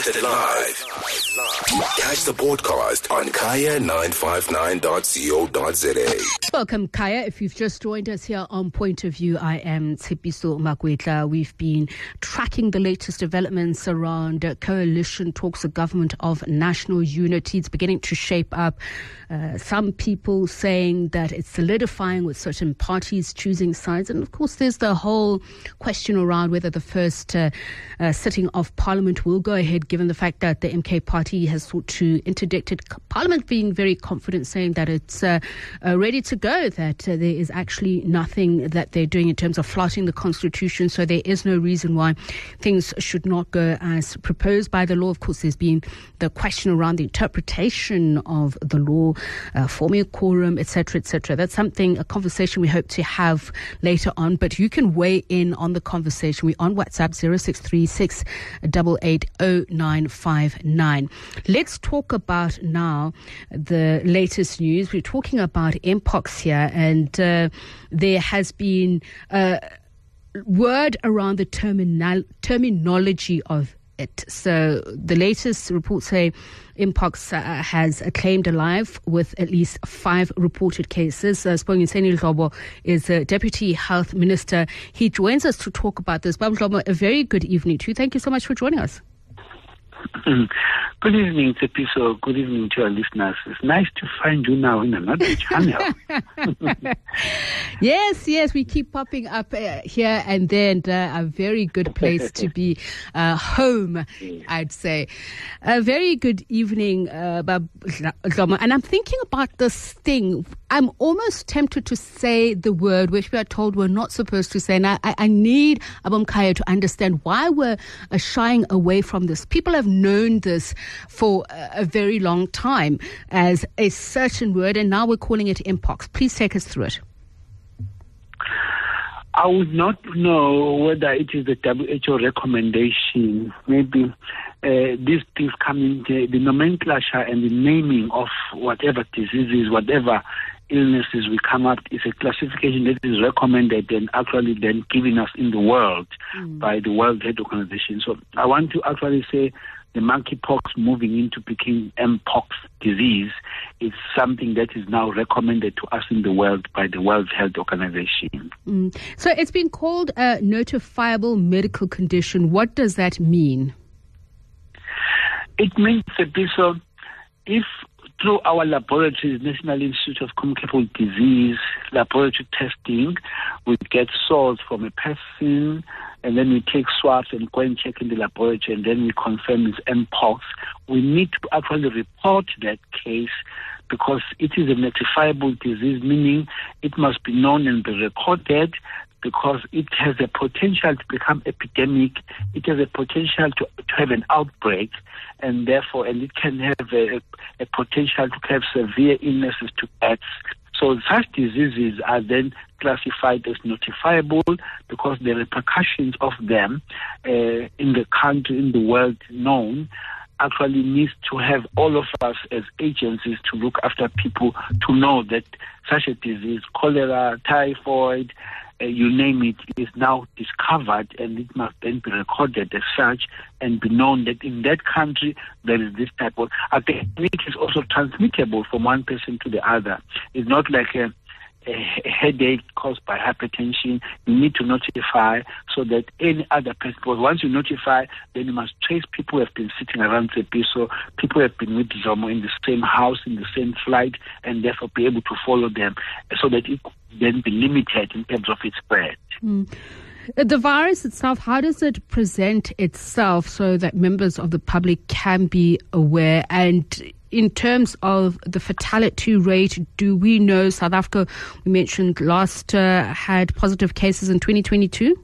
Broadcasted live. Catch the podcast on kaya959.co.za. Welcome, Kaya. If you've just joined us here on Point of View, I am Tshepiso Makwetla. We've been tracking the latest developments around coalition talks, the government of national unity. It's beginning to shape up. Some people saying that it's solidifying with certain parties choosing sides. And of course, there's the whole question around whether the first sitting of Parliament will go ahead, given the fact that the MK party has sought to interdict it. Parliament being very confident, saying that it's ready to go, that there is actually nothing that they're doing in terms of flouting the Constitution. So there is no reason why things should not go as proposed by the law. Of course, there's been the question around the interpretation of the law, forming a quorum, etc., etc. That's a conversation we hope to have later on. But you can weigh in on the conversation. We're on WhatsApp 0636880959. Let's talk about now the latest news. We're talking about Mpox here, and there has been word around the terminology of it. So the latest reports say Mpox has claimed alive with at least 5 reported cases. Sibongiseni Dhlobo is Deputy Health Minister. He joins us to talk about this. Baba Dhlobo, a very good evening to you. Thank you so much for joining us. Good evening, Tshepiso. Good evening to our listeners. It's nice to find you now in another channel. Yes, we keep popping up here and then. A very good place to be home, I'd say. A very good evening, Bab Dhlobo. And I'm thinking about this thing. I'm almost tempted to say the word which we are told we're not supposed to say. And I need Abam Kaya to understand why we're shying away from this. People have known this for a very long time as a certain word, and now we're calling it Mpox. Please take us through it. I would not know whether it is the WHO recommendation. Maybe these things come in the nomenclature and the naming of whatever diseases, whatever illnesses we come up is a classification that is recommended and actually then given us in the world by the World Health Organization. So I want to actually say the monkeypox moving into becoming Mpox disease is something that is now recommended to us in the world by the World Health Organization. So it's been called a notifiable medical condition. What does that mean? It means that if through our laboratories, National Institute of Communicable Disease laboratory testing, we get source from a person, and then we take swabs and go and check in the laboratory, and then we confirm it's Mpox. We need to actually report that case because it is a notifiable disease, meaning it must be known and be recorded because it has a potential to become epidemic. It has a potential to have an outbreak, and therefore, and it can have a potential to have severe illnesses to pets. So such diseases are then classified as notifiable because the repercussions of them in the country, in the world known, actually needs to have all of us as agencies to look after people to know that such a disease, cholera, typhoid, you name it, is now discovered, and it must then be recorded as such and be known that in that country there is this type of. I think it is also transmittable from one person to the other. It's not like a headache caused by hypertension. You need to notify so that any other person, because once you notify, then you must trace people who have been sitting around Tshepiso, people who have been with Zomo in the same house, in the same flight, and therefore be able to follow them so that it then be limited in terms of its spread. The virus itself, how does it present itself so that members of the public can be aware? And in terms of the fatality rate, do we know South Africa, we mentioned last had positive cases in 2022?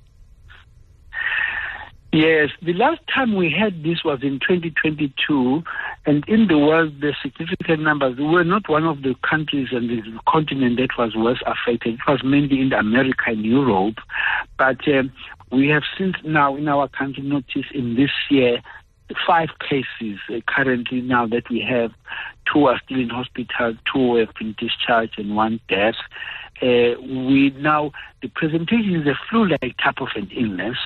Yes, the last time we had this was in 2022, and in the world, the significant numbers, we were not one of the countries and the continent that was worse affected. It was mainly in America and Europe, but we have since now in our country noticed in this year 5 cases currently now that we have. 2 are still in hospital, 2 have been discharged, and 1 death. The presentation is a flu-like type of an illness,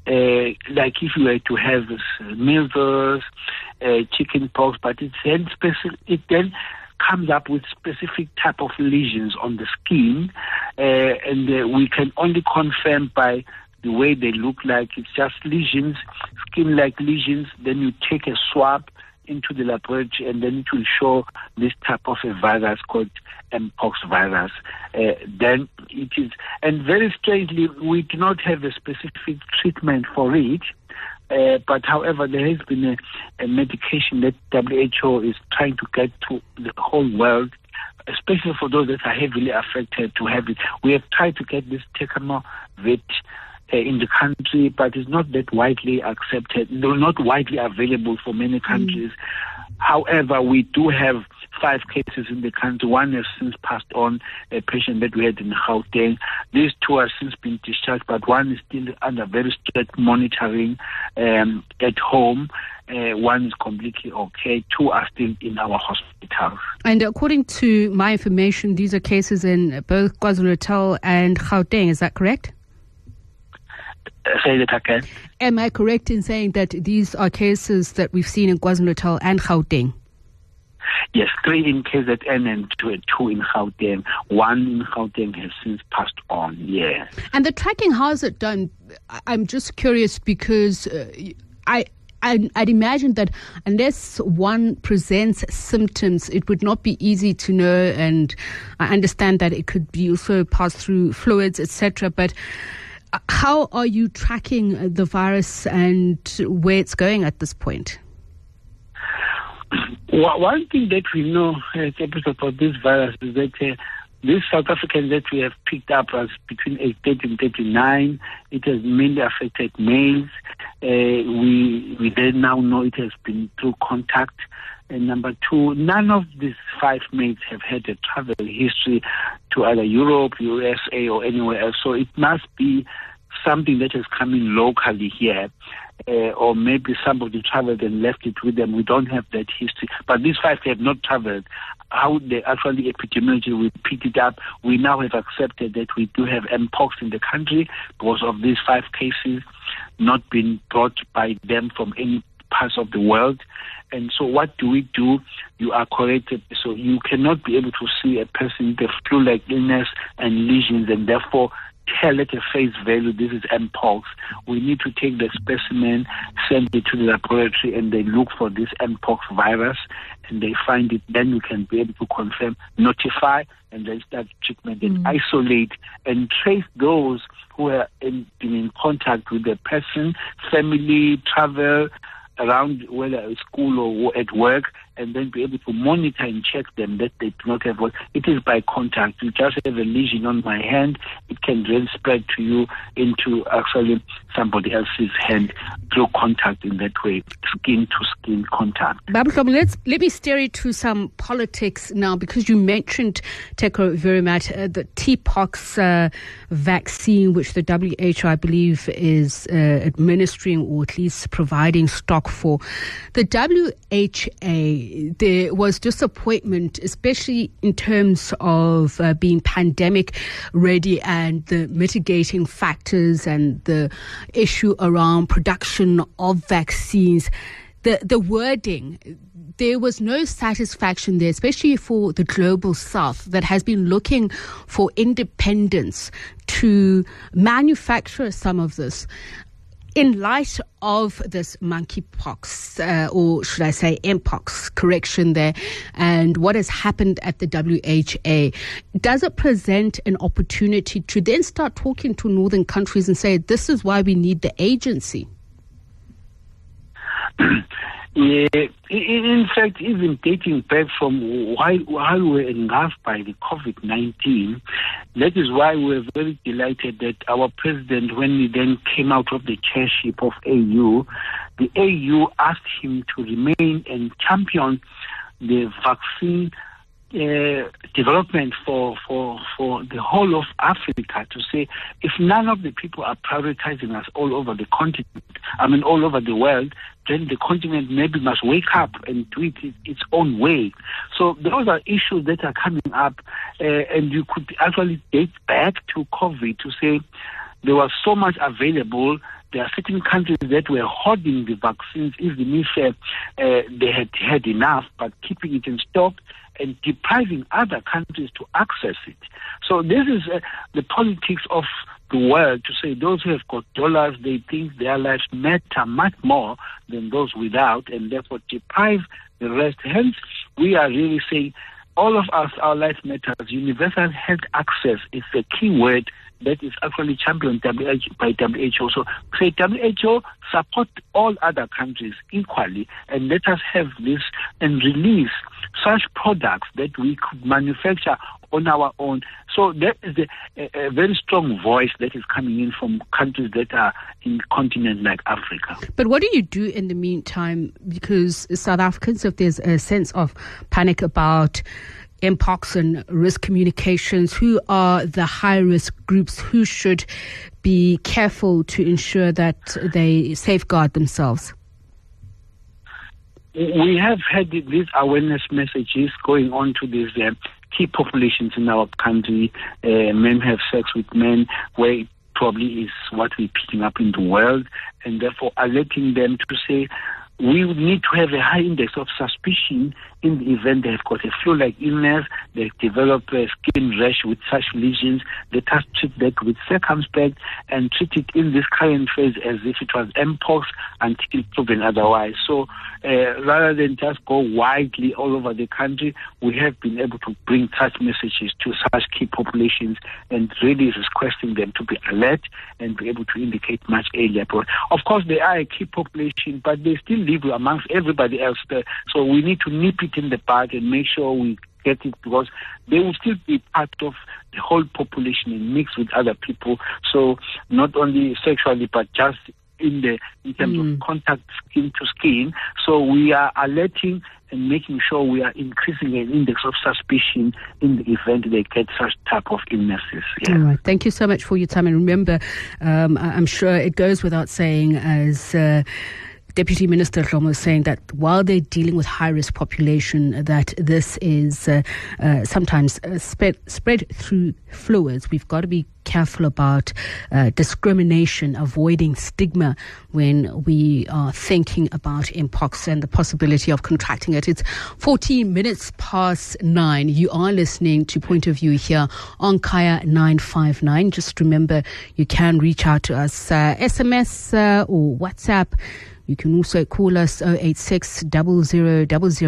like if you were to have measles, chicken pox, but it then comes up with specific type of lesions on the skin, and we can only confirm by the way they look like. It's just lesions, skin-like lesions. Then you take a swab into the laboratory, and then it will show this type of a virus called Mpox virus. Then it is, and very strangely, we do not have a specific treatment for it. But however, there has been a medication that WHO is trying to get to the whole world, especially for those that are heavily affected to have it. We have tried to get this Tecamovit in the country, but it's not that widely accepted, not widely available for many countries. However, we do have 5 cases in the country. One has since passed on, a patient that we had in Gauteng. These 2 have since been discharged, but one is still under very strict monitoring at home. One is completely okay. 2 are still in our hospitals. And according to my information, these are cases in both KwaZulu-Natal and Gauteng. Is that correct? Say that again. Am I correct in saying that these are cases that we've seen in KwaZulu-Natal and Gauteng? Yes, 3 in KZN and 2 in Gauteng. 1 in Gauteng has since passed on, yeah. And the tracking, how is it done? I'm just curious because I'd imagine that unless one presents symptoms, it would not be easy to know, and I understand that it could be also passed through fluids, etc. But how are you tracking the virus and where it's going at this point? One thing that we know about this virus is that this South African that we have picked up as between age 30 and 39, it has mainly affected males. We then now know it has been through contact. And number 2, none of these 5 mates have had a travel history to either Europe, USA, or anywhere else. So it must be something that has come in locally here, or maybe somebody traveled and left it with them. We don't have that history. But these 5 have not traveled. How they actually epidemiology will pick it up, we now have accepted that we do have Mpox in the country because of these 5 cases not being brought by them from any parts of the world. And so what do we do? You are corrected. So you cannot be able to see a person with a flu-like illness and lesions and therefore tell at a face value this is Mpox. We need to take the specimen, send it to the laboratory, and they look for this Mpox virus, and they find it. Then we can be able to confirm, notify, and then start treatment and isolate and trace those who have been in contact with the person, family, travel, around whether at school or at work, and then be able to monitor and check them that they do not have what. It is by contact. You just have a lesion on my hand, it can then spread to you into actually somebody else's hand through contact in that way, skin to skin contact. Babu, let me steer it to some politics now, because you mentioned, Teko Verimat, the TPOXX vaccine, which the WHO, I believe, is administering or at least providing stock for. The WHA, there was disappointment, especially in terms of being pandemic ready and the mitigating factors and the issue around production of vaccines. The wording, there was no satisfaction there, especially for the global south that has been looking for independence to manufacture some of this. In light of this monkeypox, or should I say Mpox, correction there, and what has happened at the WHA, does it present an opportunity to then start talking to northern countries and say, this is why we need the agency? Yeah, in fact, even dating back from while we were engulfed by the COVID-19, that is why we're very delighted that our president, when he then came out of the chairship of AU, the AU asked him to remain and champion the vaccine development for the whole of Africa, to say if none of the people are prioritizing us all over the continent, all over the world, then the continent maybe must wake up and do it its own way. So those are issues that are coming up, and you could actually date back to COVID to say there was so much available there are certain countries that were hoarding the vaccines, even if they had had enough, but keeping it in stock and depriving other countries to access it. So this is the politics of the world, to say those who have got dollars, they think their lives matter much more than those without, and therefore deprive the rest. Hence, we are really saying all of us, our life matters. Universal health access is the key word that is actually championed by WHO. So say WHO support all other countries equally, and let us have this and release such products that we could manufacture on our own. So that is a very strong voice that is coming in from countries that are in a continent like Africa. But what do you do in the meantime? Because South Africans, if there's a sense of panic about Mpox and risk communications, who are the high-risk groups? Who should be careful to ensure that they safeguard themselves? We have had these awareness messages going on to these key populations in our country. Men have sex with men, where it probably is what we're picking up in the world, and therefore alerting them to say, we would need to have a high index of suspicion in the event they have got a flu-like illness, they develop a skin rash with such lesions. Let us treat that with circumspect and treat it in this current phase as if it was Mpox until proven otherwise. So rather than just go widely all over the country, we have been able to bring such messages to such key populations and really requesting them to be alert and be able to indicate much earlier. But of course, they are a key population, but they still live amongst everybody else there. So we need to nip it in the bud and make sure we get it, because they will still be part of the whole population and mix with other people. So not only sexually, but just in terms of contact skin to skin. So we are alerting and making sure we are increasing an index of suspicion in the event they get such type of illnesses. Yeah. All right. Thank you so much for your time. And remember, I'm sure it goes without saying, as Deputy Minister Dhlomo was saying, that while they're dealing with high-risk population, that this is sometimes spread through fluids. We've got to be careful about discrimination, avoiding stigma when we are thinking about Mpox and the possibility of contracting it. It's 14 minutes past 9. You are listening to Point of View here on Kaya 959. Just remember, you can reach out to us, SMS or WhatsApp. You can also call us 086 00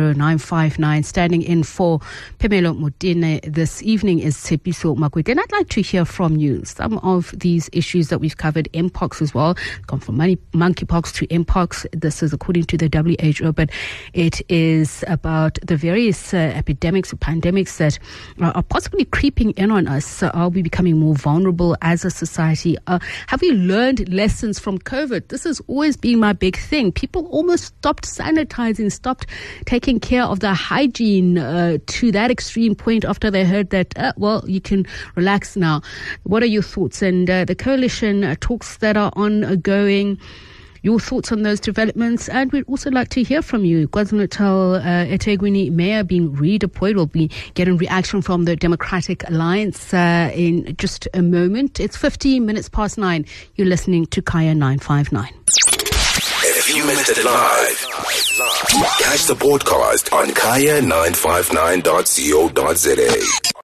959. Standing in for Phemelo Motene this evening is Tshepiso Makwetla. And I'd like to hear from you. Some of these issues that we've covered, Mpox as well, gone from monkeypox to Mpox. This is according to the WHO, but it is about the various epidemics or pandemics that are possibly creeping in on us. So are we becoming more vulnerable as a society? Have we learned lessons from COVID? This has always been my big thing. People almost stopped sanitizing, stopped taking care of their hygiene to that extreme point after they heard that, well, you can relax now. What are your thoughts? And the coalition talks that are ongoing, your thoughts on those developments, and we'd also like to hear from you. KwaZulu-Natal eThekwini Mayor being redeployed. We'll be getting reaction from the Democratic Alliance in just a moment. It's 15 minutes past 9. You're listening to Kaya 959. If you missed it live, catch the podcast on kaya959.co.za.